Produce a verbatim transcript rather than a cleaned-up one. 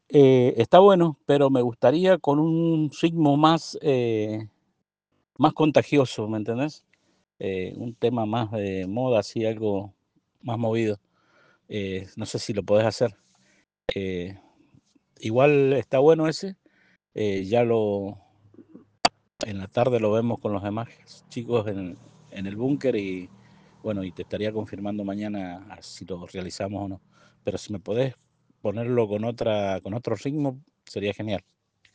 Eh, está bueno, pero me gustaría con un ritmo más, eh, más contagioso, ¿me entendés? Eh, un tema más de moda, así algo más movido. Eh, no sé si lo podés hacer. Eh, igual está bueno ese. eh, ya lo en la tarde lo vemos con los demás chicos en, en el búnker y bueno, y te estaría confirmando mañana a si lo realizamos o no. Pero si me podés ponerlo con otra, con otro ritmo, sería genial.